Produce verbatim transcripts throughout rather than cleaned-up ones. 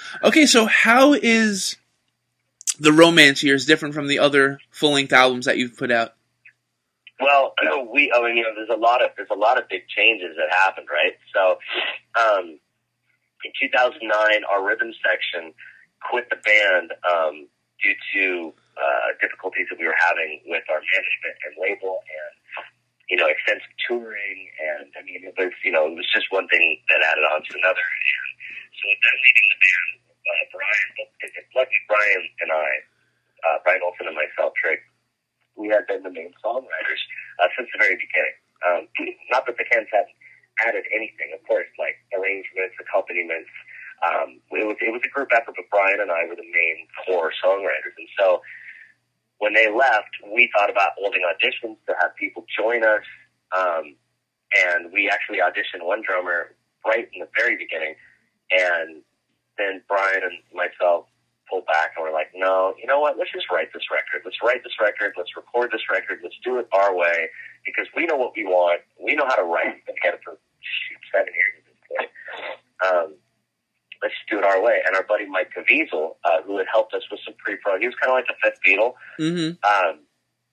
Okay, so how is the Romance Years different from the other full-length albums that you've put out? Well, we, I mean, you know, there's a lot of, there's a lot of big changes that happened, right? So, um, in two thousand nine, our rhythm section quit the band, um, due to, uh, difficulties that we were having with our management and label and, you know, extensive touring. And, I mean, it was, you know, it was just one thing that added on to another. And so with them leaving the band, uh, Brian, luckily Brian and I, uh, Brian Olsen and myself, Trick, we had been the main songwriters uh, since the very beginning. Um, not that the Kens hadn't added anything, of course, like arrangements, accompaniments. Um, it was it was a group effort, but Brian and I were the main core songwriters. And so when they left, we thought about holding auditions to have people join us. Um, and we actually auditioned one drummer right in the very beginning. And then Brian and myself pulled back and we're like, no, you know what? Let's just write this record. Let's write this record. Let's record this record. Let's do it our way because we know what we want. We know how to write. We've been together for shoot, seven years at this point. Um, let's just do it our way. And our buddy Mike Caviezel, uh, who had helped us with some pre-pro, he was kind of like the fifth Beatle. Mm-hmm. Um,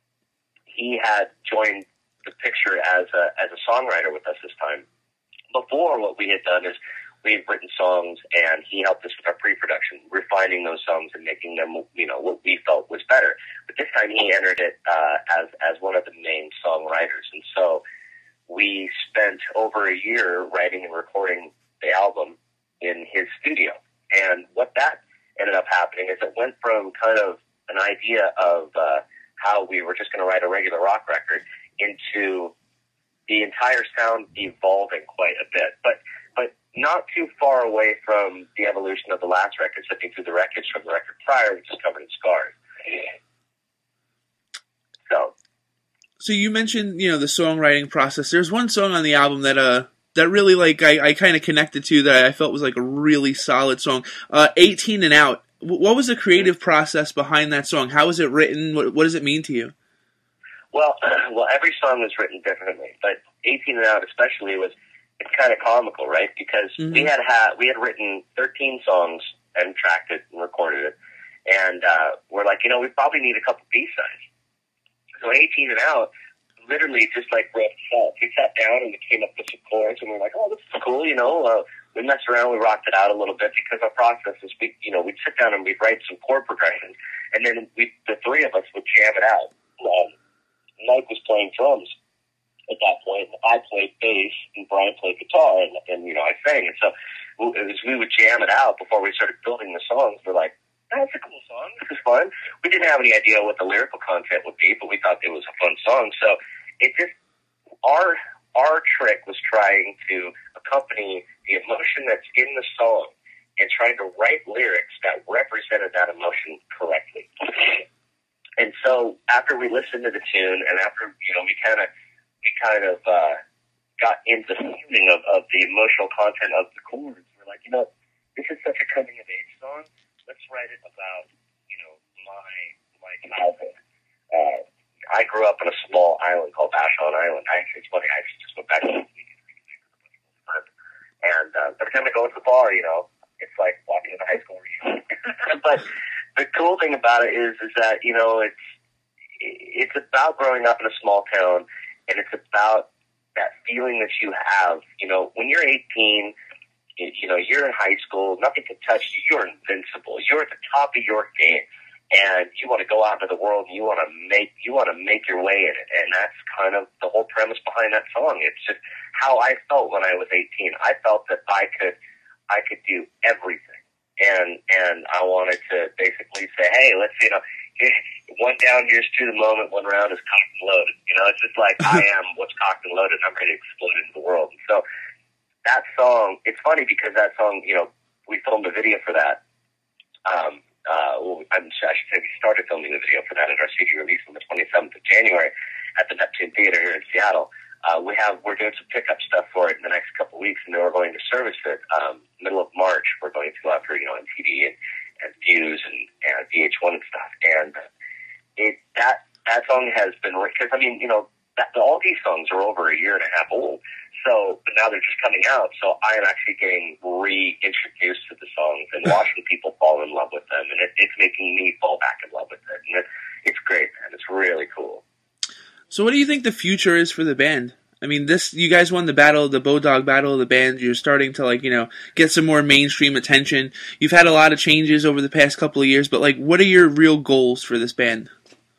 he had joined the picture as a, as a songwriter with us this time. Before, what we had done is we had written songs, and he helped us with our pre-production, refining those songs and making them, you know, what we felt was better. But this time he entered it uh, as as one of the main songwriters. And so we spent over a year writing and recording the album in his studio. And what that ended up happening is it went from kind of an idea of uh, how we were just going to write a regular rock record into the entire sound evolving quite a bit. But but not too far away from the evolution of the last record, sifting through the records from the record prior, which is covered in scars. So, so you mentioned, you know, the songwriting process. There's one song on the album that uh that really like I, I kind of connected to that I felt was like a really solid song. Uh, eighteen and Out. What was the creative process behind that song? How was it written? What, what does it mean to you? Well, well, every song was written differently, but eighteen and Out especially was. It's kind of comical, right? Because mm-hmm. we had had we had written thirteen songs and tracked it and recorded it, and uh, we're like, you know, we probably need a couple B sides. So eighteen and Out, literally just like wrote itself. We sat down and we came up with some chords, and we're like, oh, this is cool, you know. Uh, we messed around, we rocked it out a little bit because our process is, we, you know, we'd sit down and we'd write some chord progressions, and then we, the three of us would jam it out. Um, Mike was playing drums at that point, I played bass and Brian played guitar, and, and you know, I sang. And so it was, we would jam it out before we started building the songs. We're like, oh, that's a cool song. This is fun. We didn't have any idea what the lyrical content would be, but we thought it was a fun song. So it just, our, our trick was trying to accompany the emotion that's in the song and trying to write lyrics that represented that emotion correctly. And so after we listened to the tune and after, you know, we kind of, we kind of uh, got into the feeling of, of the emotional content of the chords. We're like, you know, this is such a coming-of-age song. Let's write it about, you know, my my childhood. Uh, I grew up on a small island called Vashon Island. I actually, it's funny, I actually just went back to the and uh, every time I go to the bar, you know, it's like walking into high school reunion. But the cool thing about it is, is that, you know, it's it's about growing up in a small town. And it's about that feeling that you have, you know, when you're eighteen, you know, you're in high school, nothing can touch you. You're invincible. You're at the top of your game, and you want to go out into the world and you want to make, you want to make your way in it. And that's kind of the whole premise behind that song. It's just how I felt when I was eighteen. I felt that I could, I could do everything. And, and I wanted to basically say, hey, let's, you know, one down, here's to the moment, one round is cocked and loaded. You know, it's just like, I am what's cocked and loaded. I'm ready to explode into the world. And so that song, it's funny because that song, you know, we filmed a video for that. Um, uh, well, I'm, I should say we started filming the video for that at our C D release on the twenty-seventh of January at the Neptune Theater here in Seattle. Uh, we have, we're doing some pickup stuff for it in the next couple of weeks, and then we're going to service it, um, middle of March. We're going to go after, you know, M T V and, and Fuse and, and V H one and stuff. And it, that, that song has been, because I mean, you know, that, all these songs are over a year and a half old. So, but now they're just coming out, so I am actually getting reintroduced to the songs and watching people fall in love with them, and it, it's making me fall back in love with it. And it, it's great, man. It's really cool. So what do you think the future is for the band? I mean, this you guys won the battle, the Bodog Battle of the Bands. You're starting to, like, you know, get some more mainstream attention. You've had a lot of changes over the past couple of years, but, like, what are your real goals for this band?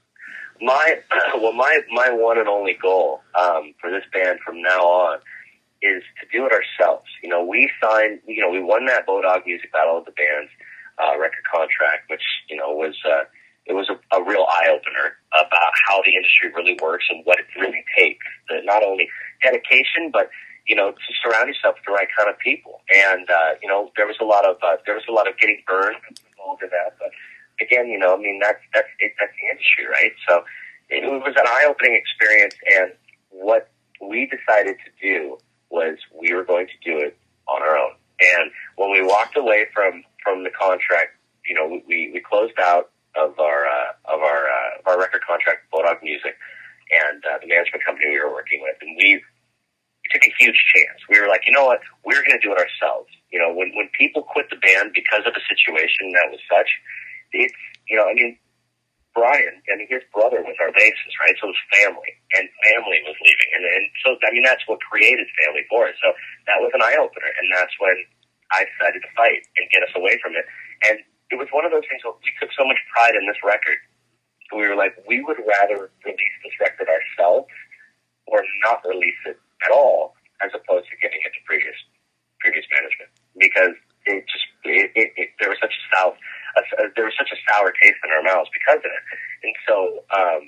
My well, my my one and only goal um, for this band from now on is to do it ourselves. You know, we signed, you know, we won that Bodog Music Battle of the Bands uh, record contract, which, you know, was uh, it was a, a real eye opener about how the industry really works and what it really takes. The, not only dedication, but you know, to surround yourself with the right kind of people. And uh, you know, there was a lot of uh, there was a lot of getting burned involved in that, but. Again, you know, I mean, that's, that's, it, that's the industry, right? So it was an eye-opening experience, and what we decided to do was we were going to do it on our own. And when we walked away from, from the contract, you know, we, we closed out of our, uh, of our, uh, of our record contract, Bodog Music, and, uh, the management company we were working with, and we, we took a huge chance. We were like, you know what, we're going to do it ourselves. You know, when, when people quit the band because of a situation that was such, it's, you know, I mean, Brian, I mean, his brother was our bassist, right? So it was family, and family was leaving. And, and so, I mean, that's what created family for us. So that was an eye-opener, and that's when I decided to fight and get us away from it. And it was one of those things where we took so much pride in this record. We were like, we would rather release this record ourselves or not release it at all, as opposed to giving it to previous, previous management. Because it just, it, it, it, there was such a south, a, a, there was such a sour taste in our mouths because of it. And so, um,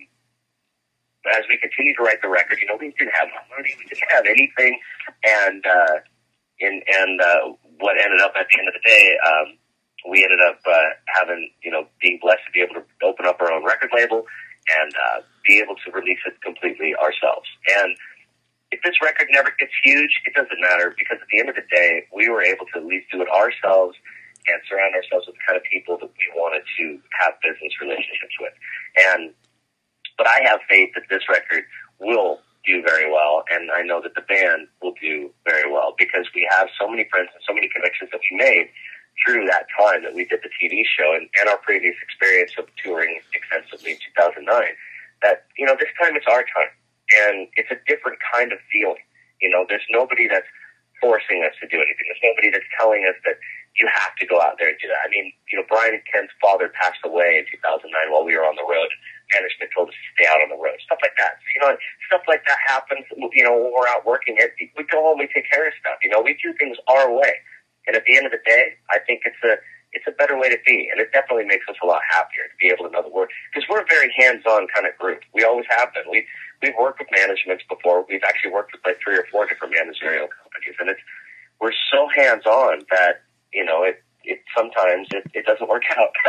as we continued to write the record, you know, we didn't have money, we didn't have anything, and, uh, and, and, uh, what ended up at the end of the day, um, we ended up, uh, having, you know, being blessed to be able to open up our own record label and, uh, be able to release it completely ourselves. And, if this record never gets huge, it doesn't matter, because at the end of the day, we were able to at least do it ourselves and surround ourselves with the kind of people that we wanted to have business relationships with. And, but I have faith that this record will do very well, and I know that the band will do very well, because we have so many friends and so many connections that we made through that time that we did the T V show and, and our previous experience of touring extensively in two thousand nine, that, you know, this time it's our time. And it's a different kind of feeling. You know, there's nobody that's forcing us to do anything. There's nobody that's telling us that you have to go out there and do that. I mean, you know, Brian and Ken's father passed away in two thousand nine while we were on the road. Management told us to stay out on the road. Stuff like that. So, you know, stuff like that happens, you know, when we're out working it. We go home, we take care of stuff. You know, we do things our way. And at the end of the day, I think it's a, it's a better way to be, and it definitely makes us a lot happier to be able to know the word, because we're a very hands-on kind of group. We always have been. We we've worked with managements before. We've actually worked with like three or four different managerial companies, and it's we're so hands-on that, you know, it it sometimes it, it doesn't work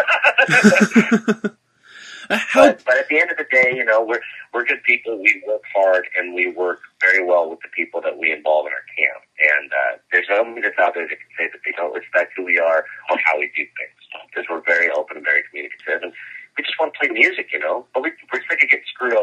out. How? But, but at the end of the day, you know, we're we're good people. We work hard, and we work very well with the people that we involve in our camp. And uh, there's nobody that's out there that can say that they don't respect who we are or how we do things, because we're very open and very communicative, and we just want to play music, you know. But we, we're sick of getting screwed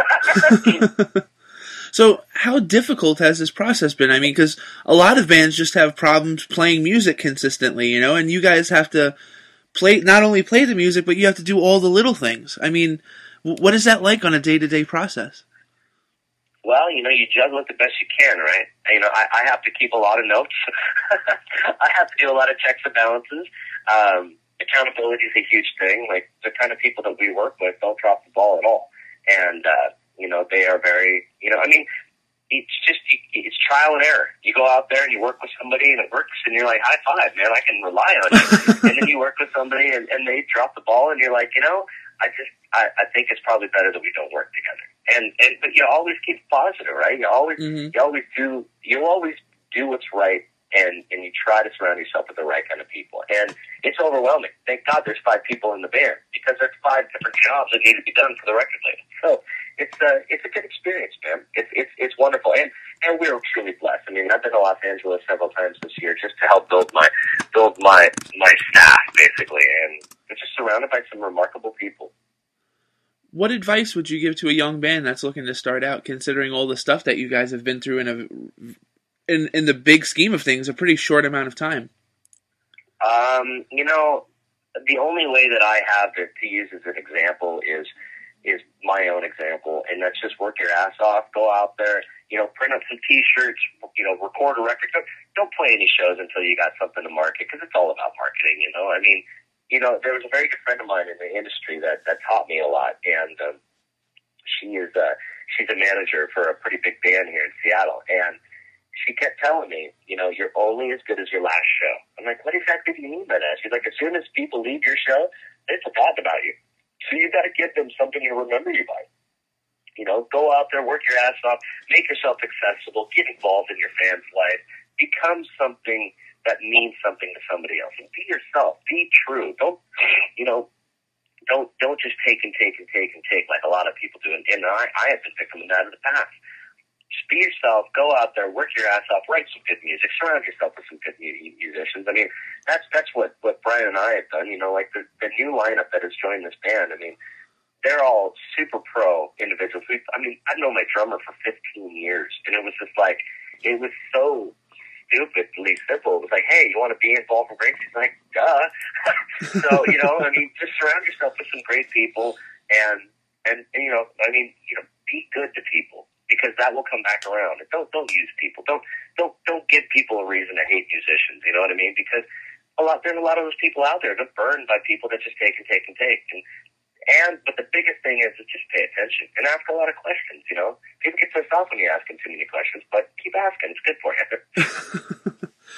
over. So, how difficult has this process been? I mean, because a lot of bands just have problems playing music consistently, you know, and you guys have to play not only play the music, but you have to do all the little things. I mean, what is that like on a day-to-day process? Well, you know, you juggle it the best you can, right? You know, I, I have to keep a lot of notes. I have to do a lot of checks and balances. Um, accountability is a huge thing. Like, the kind of people that we work with don't drop the ball at all. And, uh, you know, they are very, you know, I mean, it's just, it's trial and error. You go out there and you work with somebody and it works, and you're like, high five, man, I can rely on you. And then you work with somebody and, and they drop the ball, and you're like, you know, I just, I, I think it's probably better that we don't work together. And, and, but you always keep positive, right? You always, mm-hmm. you always do, you always do what's right, and, and you try to surround yourself with the right kind of people. And it's overwhelming. Thank God there's five people in the band, because there's five different jobs that need to be done for the record label. So it's a, it's a good experience, man. It's, it's, it's wonderful. And, and we're truly blessed. I mean, I've been to Los Angeles several times this year just to help build my, build my, my staff, basically. And we're just surrounded by some remarkable people. What advice would you give to a young band that's looking to start out, considering all the stuff that you guys have been through in a in in the big scheme of things, a pretty short amount of time. Um, you know, the only way that I have to, to use as an example is is my own example, and that's just work your ass off, go out there, you know, print up some T-shirts, you know, record a record. Don't, don't play any shows until you got something to market, because it's all about marketing, you know. I mean, you know, there was a very good friend of mine in the industry that, that taught me a lot, and um, she is uh, she's a manager for a pretty big band here in Seattle, and she kept telling me, you know, you're only as good as your last show. I'm like, what exactly do you mean by that? She's like, as soon as people leave your show, they've forgotten about you. So you got to give them something to remember you by. You know, go out there, work your ass off, make yourself accessible, get involved in your fans' life, become something that means something to somebody else, and be yourself, be true. Don't, you know, don't don't just take and take and take and take like a lot of people do. And, and I, I have been victim of that in the past. Just be yourself, go out there, work your ass off, write some good music, surround yourself with some good mu- musicians. I mean, that's that's what, what Brian and I have done. You know, like the, the new lineup that has joined this band, I mean, they're all super pro individuals. We, I mean, I've known my drummer for fifteen years, and it was just like, it was so stupidly simple. It was like, hey, you want to be involved in great people? He's like, duh. So, you know, I mean, just surround yourself with some great people, and, and, and, you know, I mean, you know, be good to people, because that will come back around. And don't, don't use people. Don't, don't, don't give people a reason to hate musicians. You know what I mean? Because a lot, there's a lot of those people out there that are burned by people that just take and take and take. And, and, but the biggest thing is to just pay attention and ask a lot of questions, you know? People get pissed off when you ask them too many questions, but keep asking. It's good for you.